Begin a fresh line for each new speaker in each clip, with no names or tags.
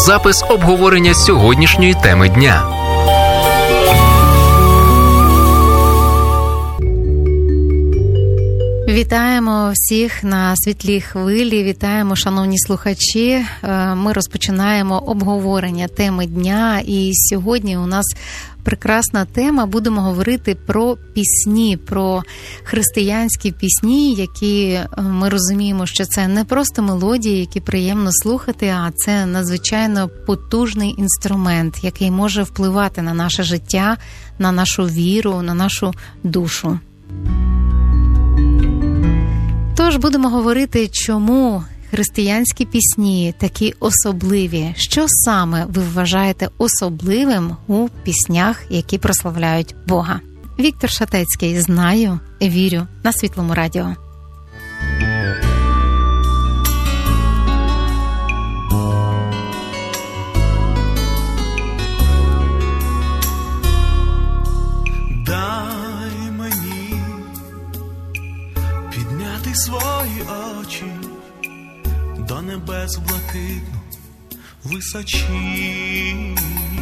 запис обговорення сьогоднішньої теми дня.
Вітаємо всіх на світлій хвилі, вітаємо, шановні слухачі. Ми розпочинаємо обговорення теми дня, і сьогодні у нас прекрасна тема. Будемо говорити про пісні, про християнські пісні, які ми розуміємо, що це не просто мелодії, які приємно слухати, а це надзвичайно потужний інструмент, який може впливати на наше життя, на нашу віру, на нашу душу. Тож будемо говорити, чому християнські пісні такі особливі. Що саме ви вважаєте особливим у піснях, які прославляють Бога? Віктор Шатецький, «Знаю, вірю» на Світлому радіо.
Свої очі до небес блакитну височі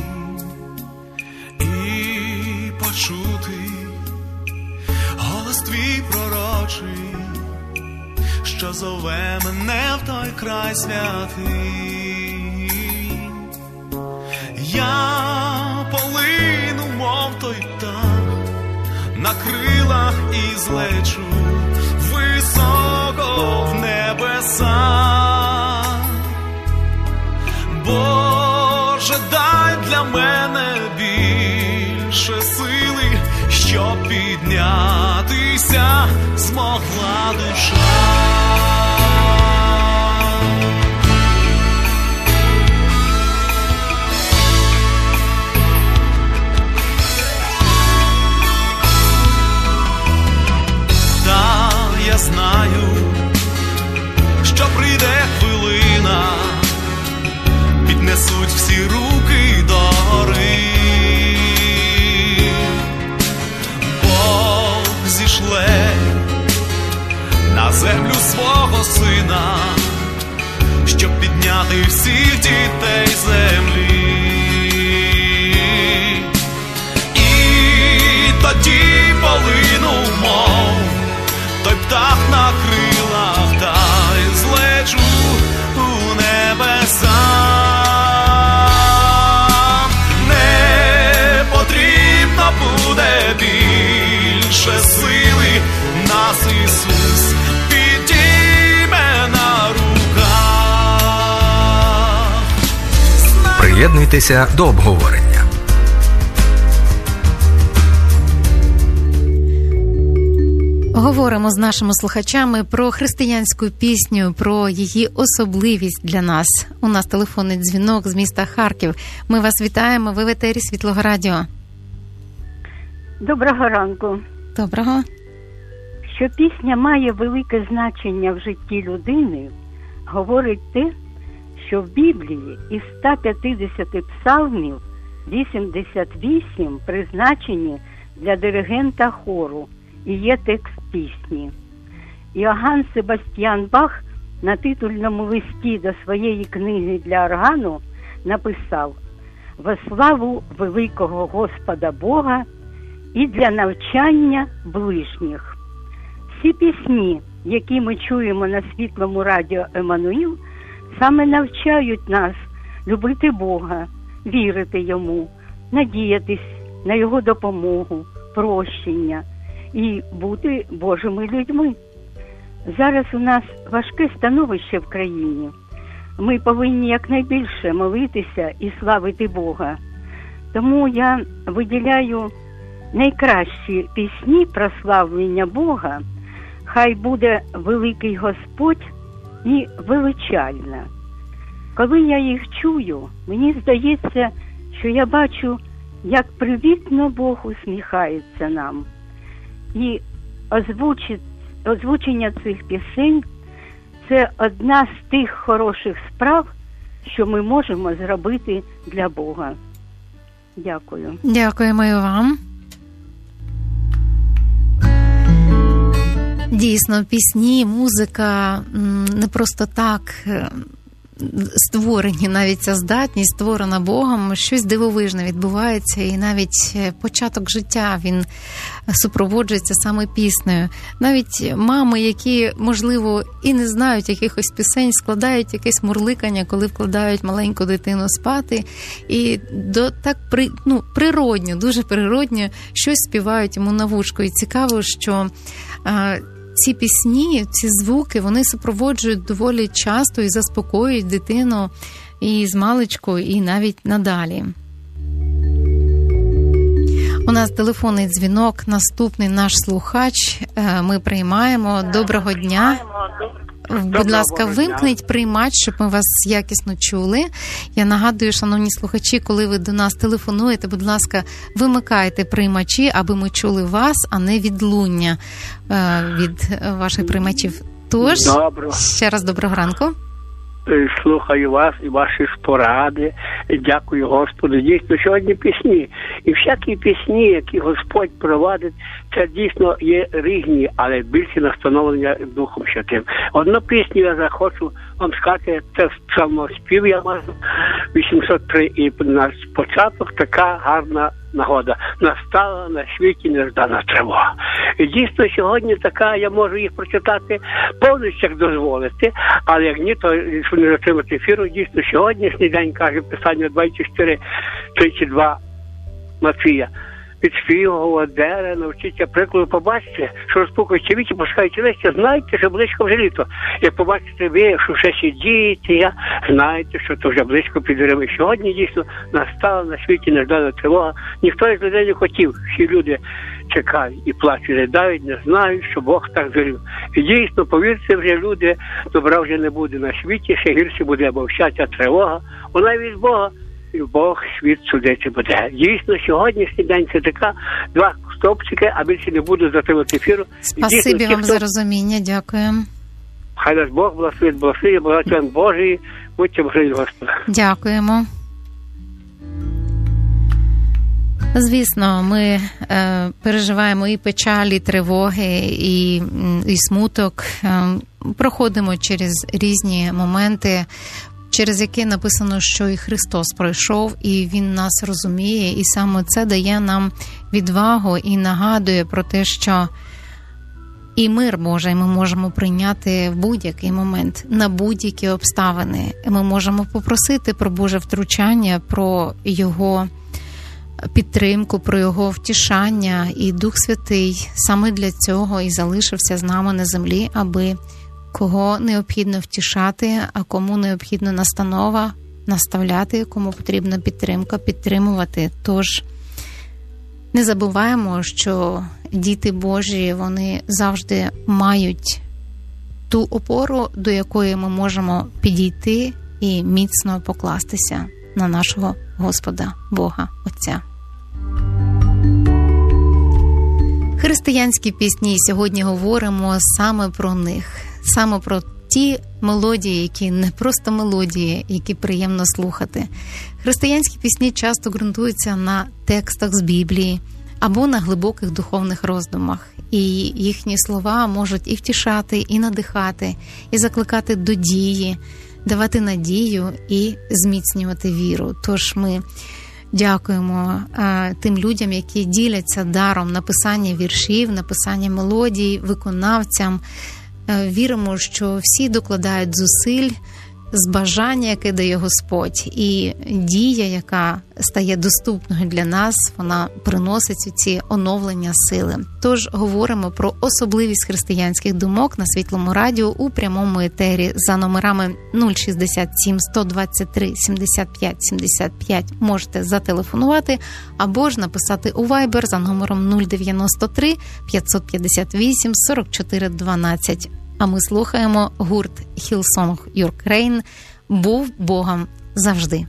і почути голос твій пророчий, що зове мене в той край святий. Я полину, мов той птах, на крилах і злечу високо в небеса. Боже, дай для мене більше сили, щоб піднятися змогла душа. Я знаю, що прийде хвилина, піднесуть всі руки до гори. Бог зішле на землю свого сина, щоб підняти всіх дітей землі. І тоді полину, мов той птах на крилах, та й злечу у небеса. Не потрібно буде більше сили, нас Ісус підійме на руках.
Приєднуйтеся до обговорення.
Говоримо з нашими слухачами про християнську пісню, про її особливість для нас. У нас телефонний дзвінок з міста Харків. Ми вас вітаємо, ви в етері Світлого радіо.
Доброго ранку.
Доброго.
Що пісня має велике значення в житті людини, говорить те, що в Біблії із 150 псалмів 88 призначені для диригента хору і є текст пісні. Іоганн Себастьян Бах на титульному листі до своєї книги для органу написав: «Во славу великого Господа Бога і для навчання ближніх». Всі пісні, які ми чуємо на Світлому радіо Еммануїл, саме навчають нас любити Бога, вірити Йому, надіятись на Його допомогу, прощення і бути Божими людьми. Зараз у нас важке становище в країні. Ми повинні якнайбільше молитися і славити Бога. Тому я виділяю найкращі пісні прославлення Бога. Хай буде великий Господь і величальна. Коли я їх чую, мені здається, що я бачу, як привітно Бог усміхається нам. І озвучення цих пісень – це одна з тих хороших справ, що ми можемо зробити для Бога. Дякую.
Дякуємо і вам. Дійсно, пісні, музика не просто так створені, навіть ця здатність створена Богом, щось дивовижне відбувається, і навіть початок життя, він супроводжується саме піснею. Навіть мами, які, можливо, і не знають якихось пісень, складають якесь мурликання, коли вкладають маленьку дитину спати, і так природньо, дуже природньо щось співають йому на вушко. І цікаво, що ці пісні, ці звуки, вони супроводжують доволі часто і заспокоюють дитину і з маличку, і навіть надалі. У нас телефонний дзвінок, наступний наш слухач. Ми приймаємо. Доброго дня. Будь ласка, вимкніть приймач, щоб ми вас якісно чули. Я нагадую, шановні слухачі, коли ви до нас телефонуєте, будь ласка, вимикайте приймачі, аби ми чули вас, а не відлуння від ваших приймачів. Тож, ще раз доброго ранку.
Слухаю вас і ваші поради. Дякую Господу. Дійсно, сьогодні пісні. І всякі пісні, які Господь провадить, це дійсно є різні, але більше настановлення Духом Святим. Одну пісню я захочу вам сказати, це псалмоспів я маю 803, і на початок така гарна нагода. Настала на світі неждана тривога. І дійсно сьогодні така, я можу їх прочитати повністю, як дозволити, але як ні, то що не затримати ефіру, дійсно сьогоднішній день, каже Писання 24:32 Матвія. Від свого дерева навчіться прикладу, побачите, що розпукуючи віки, пускаючи листя, знайте, що близько вже літо. Як побачите ви, якщо ще сидієте, знаєте, що то вже близько під деревами. Сьогодні дійсно настала на світі неждана тривога. Ніхто із людей не хотів. Всі люди чекають і плачуть, ридають, не знають, що Бог так звелів. І дійсно, повірте, вже люди, добра вже не буде на світі, ще гірше буде, бо вся ця тривога, вона від Бога. І Бог світ судити буде. Дійсно, сьогоднішній день це така, два стопчики, а більше не буду затримати ефіру.
Спасибі вам за розуміння, дякую.
Хай нас Бог благословить, благословен Божий, будьте благословені Господа.
Дякуємо. Звісно, ми переживаємо і печалі, і тривоги, і смуток, проходимо через різні моменти, через які написано, що і Христос пройшов, і Він нас розуміє, і саме це дає нам відвагу і нагадує про те, що і мир Божий ми можемо прийняти в будь-який момент, на будь-які обставини. Ми можемо попросити про Боже втручання, про Його підтримку, про Його втішання, і Дух Святий саме для цього і залишився з нами на землі, аби кого необхідно втішати, а кому необхідна настанова, наставляти, кому потрібна підтримка, підтримувати. Тож не забуваємо, що діти Божі, вони завжди мають ту опору, до якої ми можемо підійти і міцно покластися на нашого Господа, Бога, Отця. Християнські пісні, сьогодні говоримо саме про них. Саме про ті мелодії, які не просто мелодії, які приємно слухати. Християнські пісні часто ґрунтуються на текстах з Біблії або на глибоких духовних роздумах. І їхні слова можуть і втішати, і надихати, і закликати до дії, давати надію і зміцнювати віру. Тож ми дякуємо тим людям, які діляться даром написання віршів, написання мелодій, виконавцям. Віримо, що всі докладають зусиль з бажання, яке дає Господь, і дія, яка стає доступною для нас, вона приносить ці оновлення сили. Тож говоримо про особливість християнських думок на Світлому радіо у прямому етері за номерами 067 123 75 75. Можете зателефонувати або ж написати у Viber за номером 093 558 44 12. А ми слухаємо гурт Hillsong Your Crane «Був Богом завжди».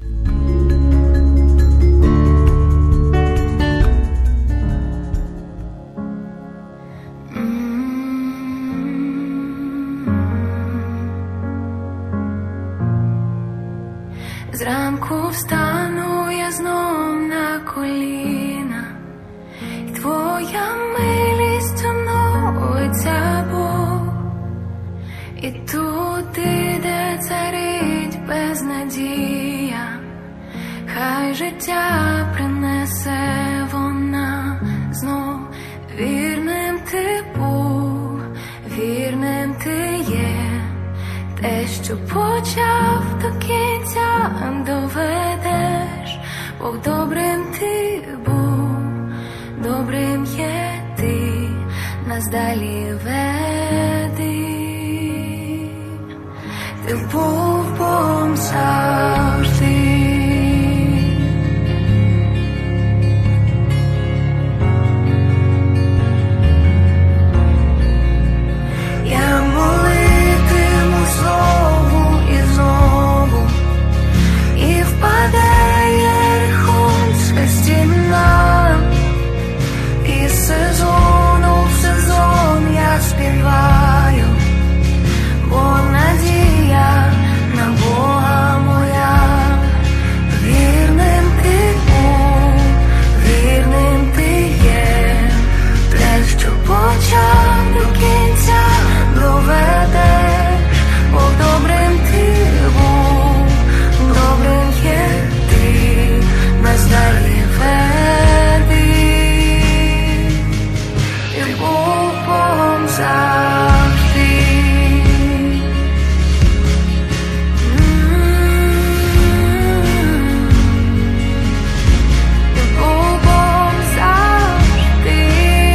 Зранку встану я знов на коліна, і твоя милість оновиться, Бог. І туди, де царить надія, хай життя принесе вона знов. Вірним ти був, вірним ти є, те, що почав, до кінця доведеш. Бог добрим ти був, добрим є ти, нас далі веди. Ти був Богом завжди. Я молитиму знову і знову, і впаде Єрихонська стіна, і з сезону в сезон я співаю, бо надія на Бога моя. Вірним ти був, вірним ти є, те, що почав, до кінця доведеш. Бо добрим ти був, добрим є ти, нас далі веди. І був Богом завжди. І був Богом завжди.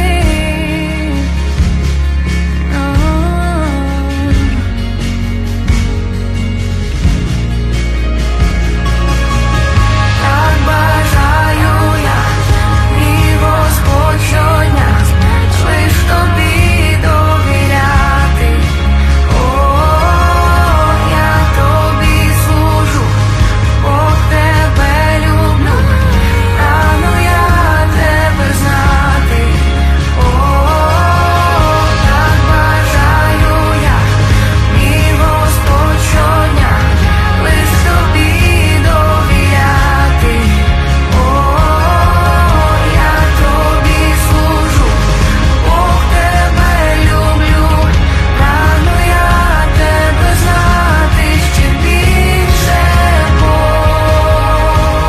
Так бажаю я, мій Господь, щодня лиш тобі довіряти. О, я тобі служу, Бог тебе люблю, прану я тебе знати. О, так бажаю я, мій Господь, щодня лиш тобі довіряти. О, я тобі служу, Бог тебе люблю, прану я тебе знати ще більше, Бог.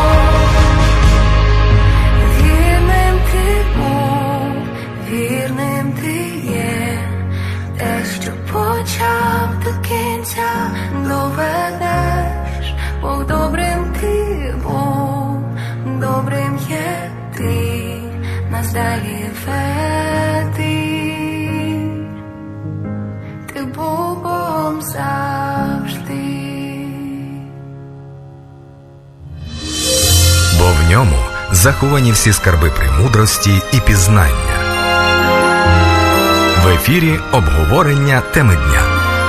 Вірним ти був, вірним ти є, те, що почав, до кінця доведеш. Бог добрим ти був, добрим є ти, нас далі веди. Ти був Богом завжди.
Бо в ньому заховані всі скарби премудрості і пізнання. В ефірі обговорення теми дня.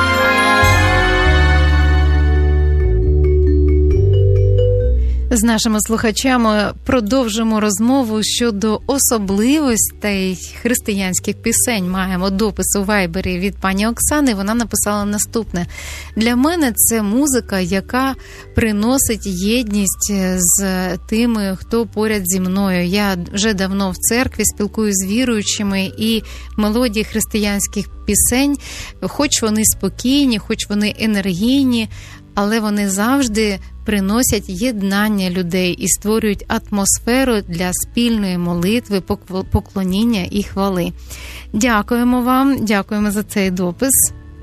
З нашими слухачами продовжимо розмову щодо особливостей християнських пісень. Маємо допис у Вайбері від пані Оксани. Вона написала наступне. Для мене це музика, яка приносить єдність з тими, хто поряд зі мною. Я вже давно в церкві, спілкуюсь з віруючими, і мелодії християнських пісень, хоч вони спокійні, хоч вони енергійні, але вони завжди приносять єднання людей і створюють атмосферу для спільної молитви, поклоніння і хвали. Дякуємо вам, дякуємо за цей допис.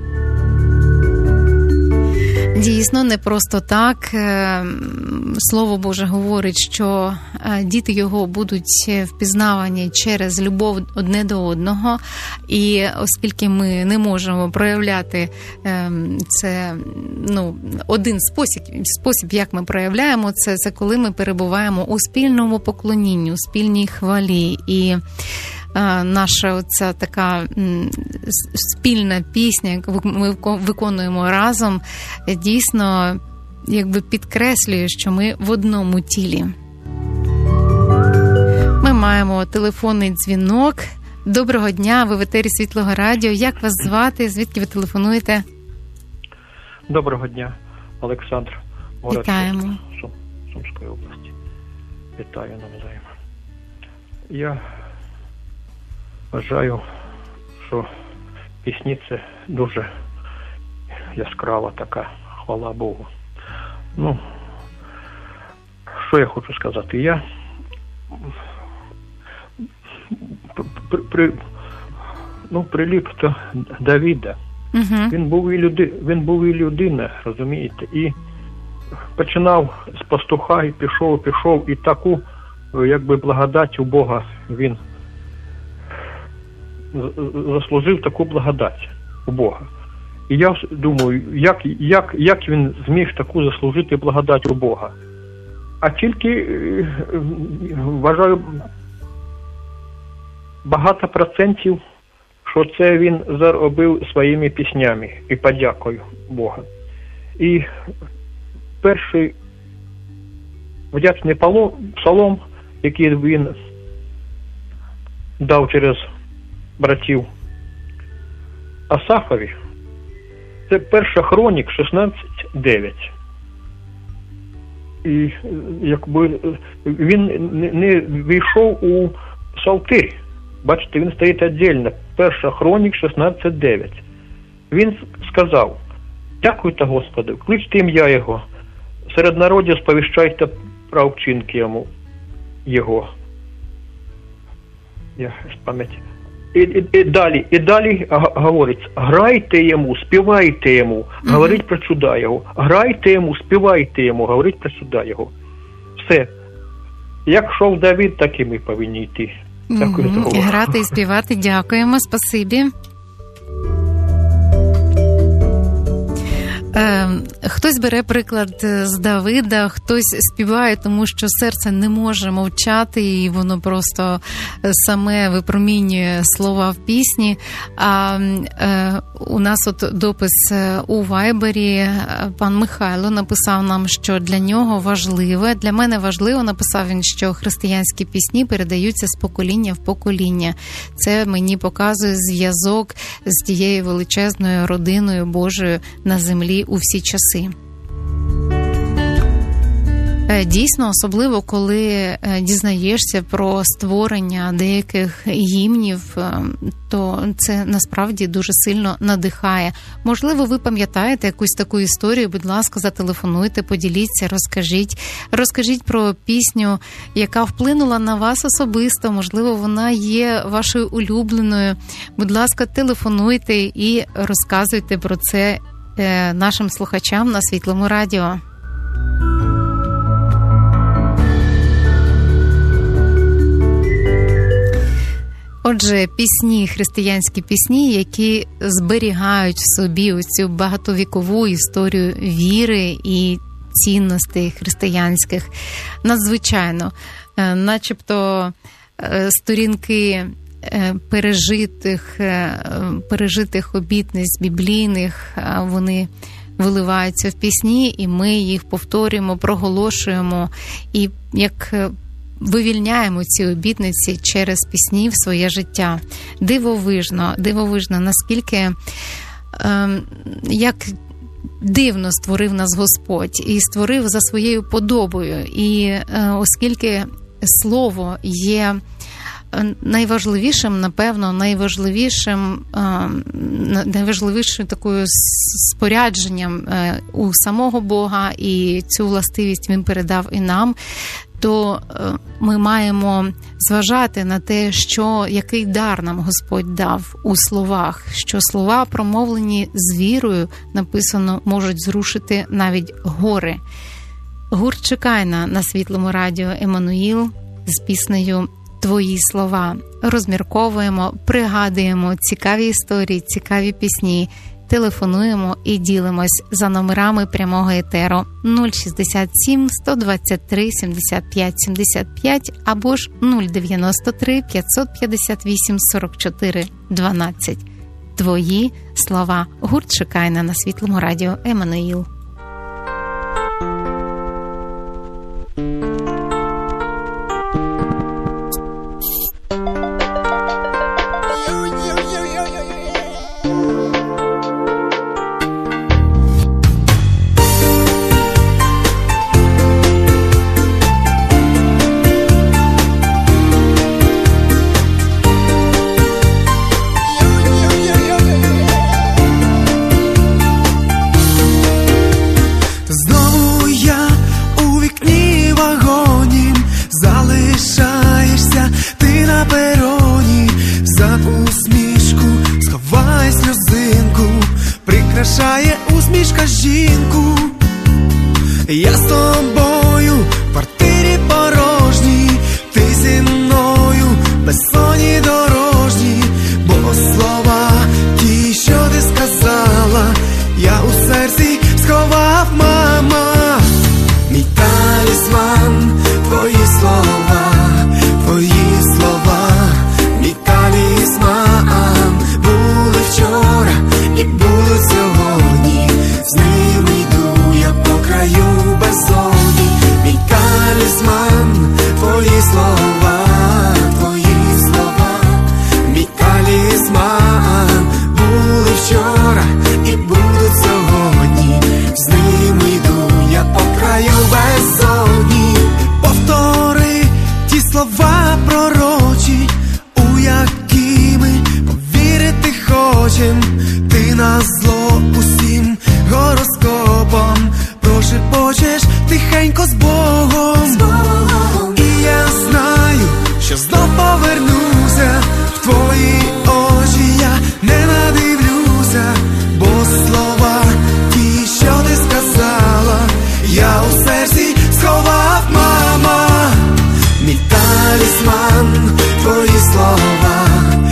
Дійсно, не просто так. Слово Боже говорить, що діти його будуть впізнавані через любов одне до одного. І оскільки ми не можемо проявляти це, один спосіб, як ми проявляємо це коли ми перебуваємо у спільному поклонінні, у спільній хвалі. І наша оця така спільна пісня, яку ми виконуємо разом, дійсно якби підкреслює, що ми в одному тілі. Ми маємо телефонний дзвінок. Доброго дня, ви в етері Світлого Радіо. Як вас звати? Звідки ви телефонуєте?
Доброго дня, Олександр.
Вітаємо.
Сумської області. Вітаю навзаєм. Я вважаю, що пісні – це дуже яскрава така, хвала Богу. Ну, що я хочу сказати? Я приліп до Давида.
Угу.
Він був і людина, розумієте, і починав з пастуха і пішов, і таку, якби, благодать у Бога він заслужив таку благодать у Бога. І я думаю, як він зміг таку заслужити благодать у Бога? А тільки, вважаю, багато процентів, що це він заробив своїми піснями і подякою Бога. І перший вдячний псалом, який він дав через братів Асафові, це Перша Хронік 16:9. І якби він не війшов у псалтир. Бачите, він стоїть віддільно. Перша Хронік 16:9. Він сказав: дякуйте Господу, кличте ім'я Його, серед народів сповіщайте про вчинки Його. Я з пам'яті. І далі говорить: грайте йому, співайте йому, говорить про чуда його. Грайте йому, співайте йому, говорить про чуда його. Все. Як йшов Давид, так і ми повинні йти. Дякую за увагу.
Грати і співати. Дякуємо. Спасибі. Хтось бере приклад з Давида, хтось співає, тому що серце не може мовчати, і воно просто саме випромінює слова в пісні. А у нас от допис у Вайбері, пан Михайло написав нам, що для нього важливе, для мене важливо, написав він, що християнські пісні передаються з покоління в покоління. Це мені показує зв'язок з тією величезною родиною Божою на землі у всі часи. Дійсно, особливо, коли дізнаєшся про створення деяких гімнів, то це насправді дуже сильно надихає. Можливо, ви пам'ятаєте якусь таку історію, будь ласка, зателефонуйте, поділіться, розкажіть про пісню, яка вплинула на вас особисто, можливо, вона є вашою улюбленою. Будь ласка, телефонуйте і розказуйте про це нашим слухачам на Світлому радіо. Отже, пісні, християнські пісні, які зберігають в собі оцю багатовікову історію віри і цінностей християнських. Надзвичайно, начебто сторінки пережитих обітниць біблійних, вони виливаються в пісні, і ми їх повторюємо, проголошуємо, і як вивільняємо ці обітниці через пісні в своє життя. Дивовижно, наскільки, як дивно створив нас Господь, і створив за своєю подобою. І оскільки Слово є найважливішим, напевно, найважливішою такою спорядженням у самого Бога, і цю властивість Він передав і нам, то ми маємо зважати на те, який дар нам Господь дав у словах, що слова, промовлені з вірою, написано, можуть зрушити навіть гори. Гурт Чекайна на Світлому радіо Еммануїл з піснею «Твої слова». Розмірковуємо, пригадуємо цікаві історії, цікаві пісні, телефонуємо і ділимось за номерами прямого етеру 067 123 75 75 або ж 093 558 44 12. Твої слова. Гурт Чекайна на Світлому радіо Еммануїл.
залишає усмішка жінку. Я з тобою в квартирі порожній, ти зі мною безсонні дорожні, бо слова ті, що ти сказала, я у серці сховав, мама. Мій талісман, твої слова, мій талісман. Були вчора і будуть сьогодні, з ними йду я по краю безодні. Мій талісман, твої слова, мій талісман. Були вчора і будуть сьогодні, з ними йду я по краю безодні. Повтори ті слова пророчі, у які ми повірити хочем. Ти назло усім гороскопом прошепочеш тихенько з Богом. І я знаю, що знов повернуся в твої очі, я не надивлюся, бо слова ті, що ти сказала, я у серці сховав, мама. Мій талісман, твої слова,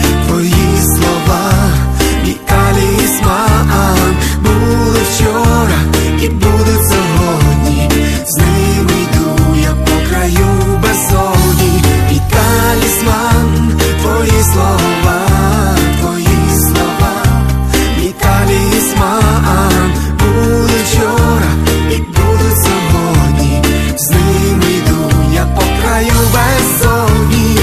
мій талісман. Були вчора і будуть сьогодні, з ними йду я по краю безодні. Мій талісман, твої слова, мій талісман. Були вчора і будуть сьогодні, з ними йду я по краю безодні.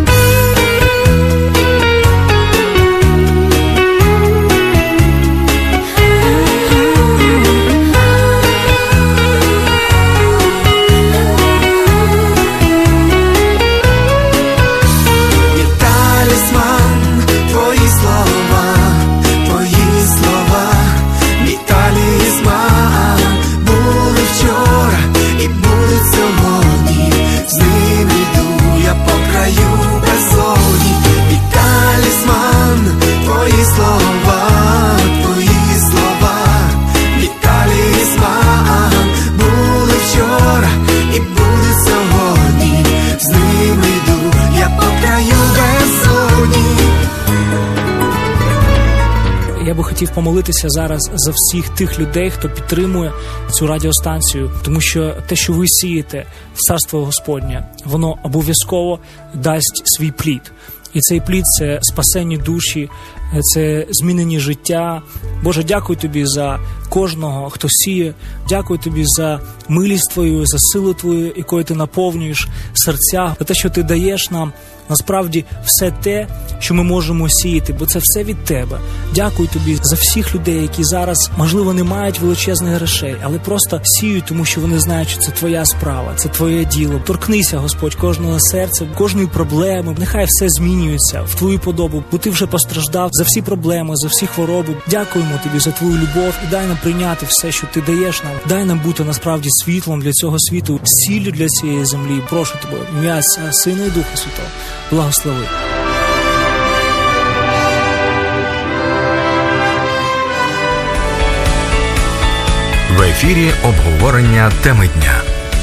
Я би хотів помолитися зараз за всіх тих людей, хто підтримує цю радіостанцію, тому що те, що ви сієте в Царство Господнє, воно обов'язково дасть свій плід. І цей плід – це спасені душі, це змінені життя. Боже, дякую Тобі за кожного, хто сіє. Дякую Тобі за милість Твою, за силу Твою, якою Ти наповнюєш серця, за те, що Ти даєш нам насправді все те, що ми можемо сіяти, бо це все від Тебе. Дякую Тобі за всіх людей, які зараз, можливо, не мають величезних грошей, але просто сіють, тому що вони знають, що це Твоя справа, це Твоє діло. Торкнися, Господь, кожного серця, кожної проблеми. Нехай все змінюється в Твою подобу, бо Ти вже постраждав за всі проблеми, за всі хвороби. Дякуємо Тобі за Твою любов і дай нам прийняти все, що Ти даєш нам. Дай нам бути насправді світлом для цього світу, сіллю для цієї землі. Прошу Тебе, в ім'я Отця, Сина і Духа Святого, благослови.
В ефірі обговорення теми дня.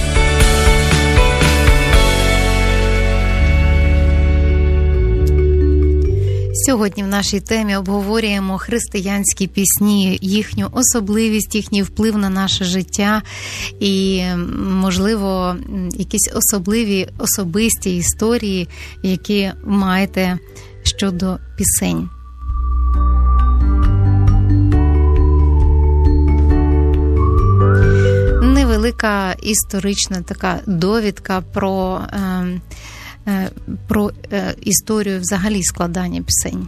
Сьогодні в нашій темі обговорюємо християнські пісні, їхню особливість, їхній вплив на наше життя і, можливо, якісь особисті історії, які маєте щодо пісень. Невелика історична така довідка про історію взагалі складання пісень.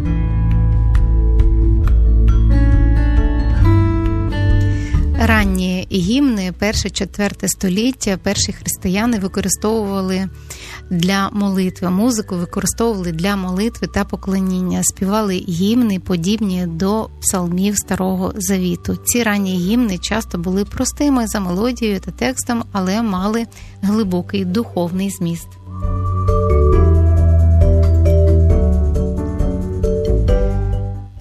Ранні гімни, 1-4 століття, перші християни використовували для молитви. Музику використовували для молитви та поклоніння. Співали гімни, подібні до псалмів Старого Завіту. Ці ранні гімни часто були простими за мелодією та текстом, але мали глибокий духовний зміст.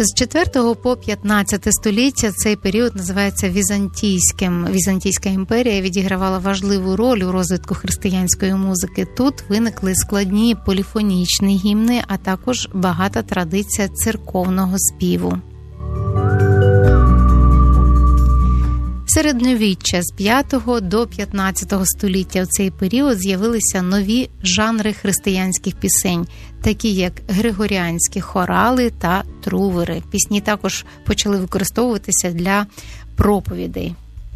З 4 по 15 століття цей період називається Візантійським. Візантійська імперія відігравала важливу роль у розвитку християнської музики. Тут виникли складні поліфонічні гімни, а також багата традиція церковного співу. Середньовіччя з 5 до 15 століття в цей період з'явилися нові жанри християнських пісень, такі як григоріанські хорали та трувери. Пісні також почали використовуватися для проповідей.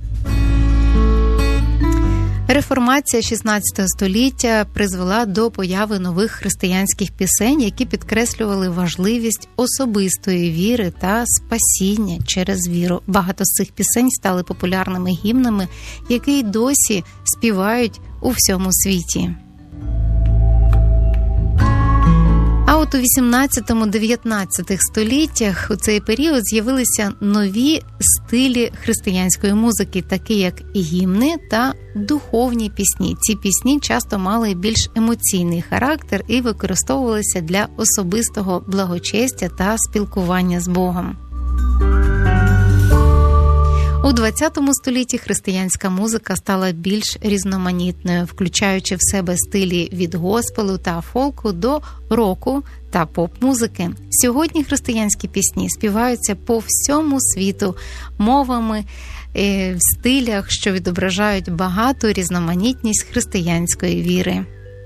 Реформація 16 століття призвела до появи нових християнських пісень, які підкреслювали важливість особистої віри та спасіння через віру. Багато з цих пісень стали популярними гімнами, які й досі співають у всьому світі. А от у 18-19 століттях у цей період з'явилися нові стилі християнської музики, такі як гімни та духовні пісні. Ці пісні часто мали більш емоційний характер і використовувалися для особистого благочестя та спілкування з Богом. У 20 столітті християнська музика стала більш різноманітною, включаючи в себе стилі від госпелу та фолку до року та поп-музики. Сьогодні християнські пісні співаються по всьому світу мовами, в стилях, що відображають багату різноманітність християнської віри.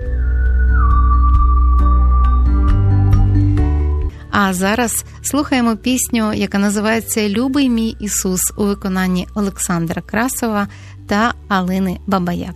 А зараз слухаємо пісню, яка називається «Любий мій Ісус» у виконанні Олександра Красова та Алини Бабаяк.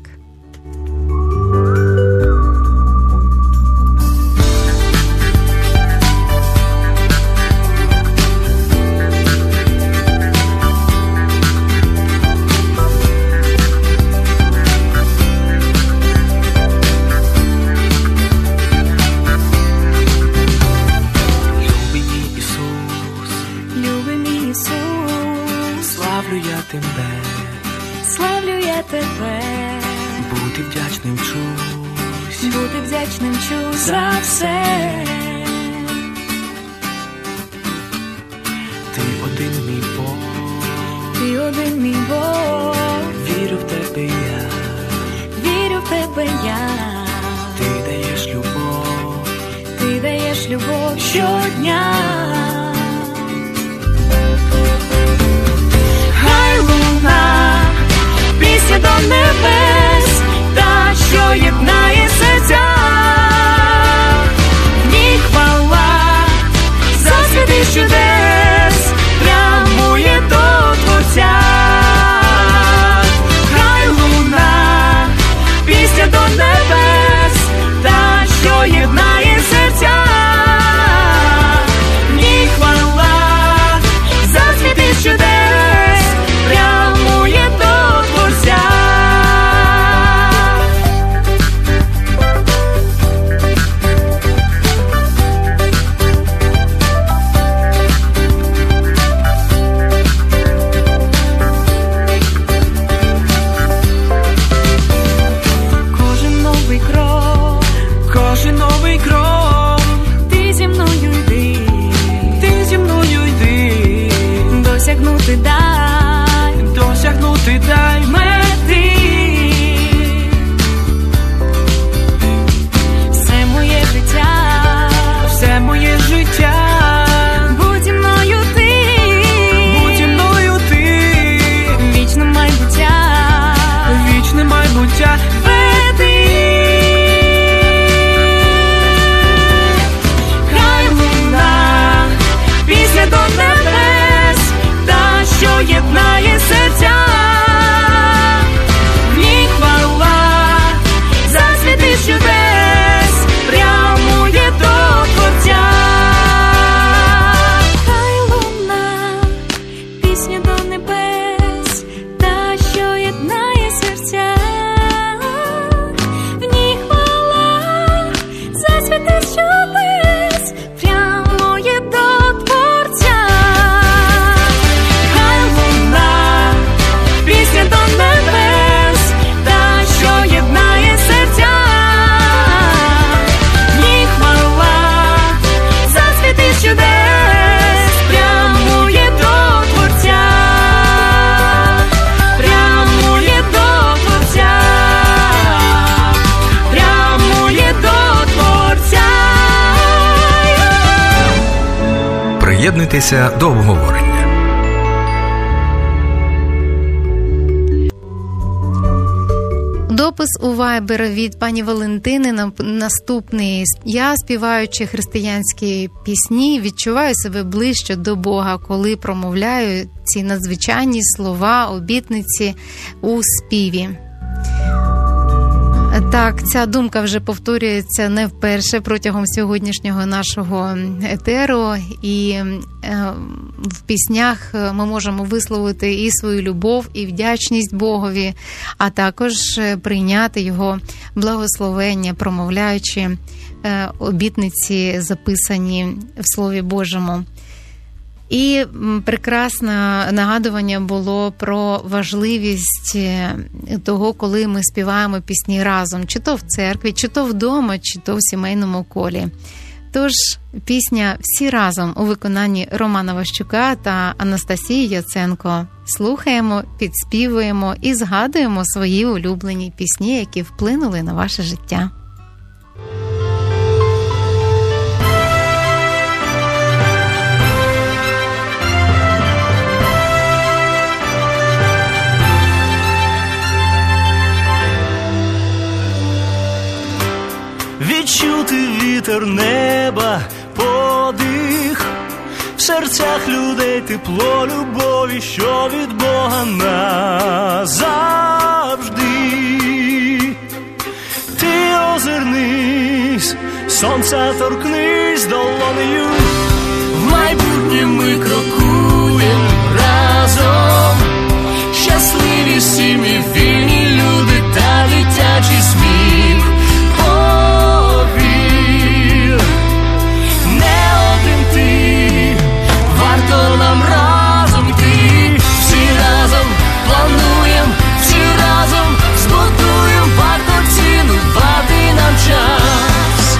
Бути вдячним вчусь за все.
Ти один мій Бог,
Ти один мій Бог,
вірю в тебе я,
вірю в тебе я.
ти даєш любов,
Ти даєш любов щодня. Хай луна пісня до небес, та що єднає серця. В ній хвала засвіти чудес, прямує до Творця. Хай луна пісня до небес, та що єднає серця. В ній хвала засвіти чудес, прямує до Творця.
Приєднуйтеся до обговорення.
Допис у Viber від пані Валентини наступний. Я, співаючи християнські пісні, відчуваю себе ближче до Бога, коли промовляю ці надзвичайні слова, обітниці у співі. Так, ця думка вже повторюється не вперше протягом сьогоднішнього нашого етеру, і в піснях ми можемо висловити і свою любов, і вдячність Богові, а також прийняти Його благословення, промовляючи обітниці, записані в Слові Божому. І прекрасне нагадування було про важливість того, коли ми співаємо пісні разом, чи то в церкві, чи то вдома, чи то в сімейному колі. Тож пісня «Всі разом» у виконанні Романа Ващука та Анастасії Яценко. Слухаємо, підспівуємо і згадуємо свої улюблені пісні, які вплинули на ваше життя.
Відчути вітер неба, подих, в серцях людей тепло любові, що від Бога назавжди. Ти озирнись, сонця торкнись долонею, в майбутнє ми крокуємо разом. Щасливі сім'ї, вільні люди та дитячий сміх. Варто нам разом йти, всі разом плануєм, всі разом збудуєм, варто цінувати нам час.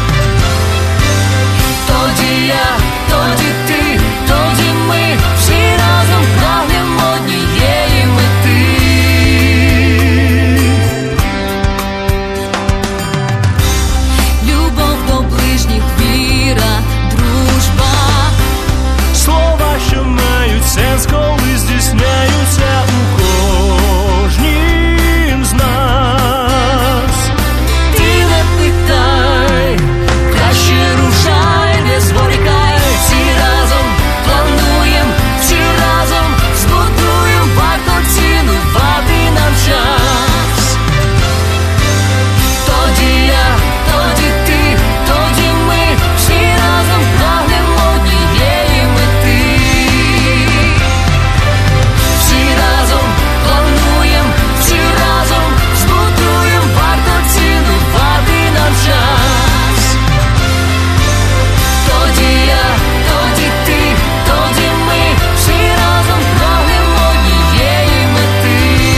Тоді я, тоді ти, тоді ми, всі разом прагнемо однієї мети. Любов до ближніх, віра, дружба. Слова, що мають сенс, коли здійсняються у кожнім з нас. Ти не питай, краще рушай, не зволікай. Всі разом плануєм, всі разом збудуєм, варто цінувати нам час. Тоді я, тоді ти, тоді ми, всі разом прагнемо однієї мети. Всі разом плануєм, всі разом збудуєм, варто цінувати нам час. Тоді я, тоді ти, тоді ми, всі разом прагнемо однієї мети.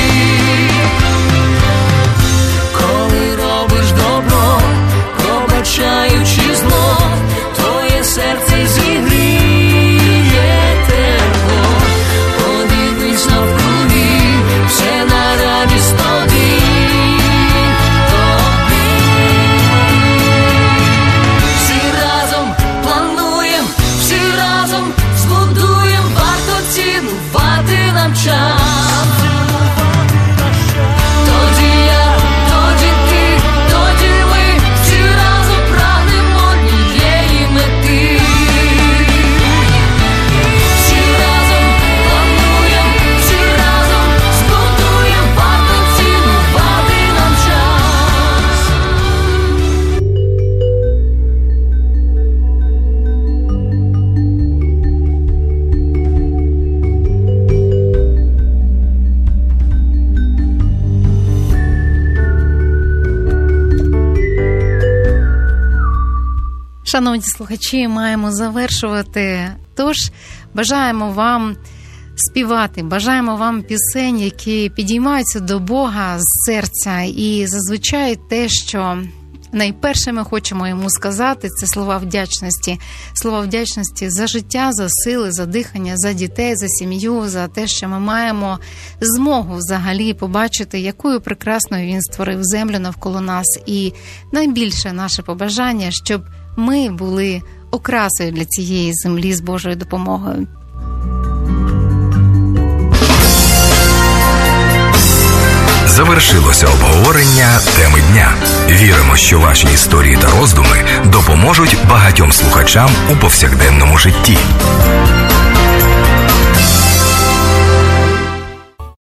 Коли робиш добро, пробачаючи зло, твоє серце зігріє тепло. Подивись навкруги, все на радість тобі. Всі разом плануєм, всі разом збудуєм, варто цінувати нам час. Тоді я, тоді ти, тоді ми, всі разом прагнемо однієї мети. Всі разом плануєм, всі разом збудуєм, варто цінувати нам час.
Шановні слухачі, маємо завершувати. Тож бажаємо вам співати, бажаємо вам пісень, які підіймаються до Бога з серця. І зазвичай те, що найперше ми хочемо йому сказати, це слова вдячності. Слова вдячності за життя, за сили, за дихання, за дітей, за сім'ю, за те, що ми маємо змогу взагалі побачити, якою прекрасною він створив землю навколо нас. І найбільше наше побажання, щоб ми були окрасою для цієї землі з Божою допомогою.
Завершилося обговорення теми дня. Віримо, що ваші історії та роздуми допоможуть багатьом слухачам у повсякденному житті.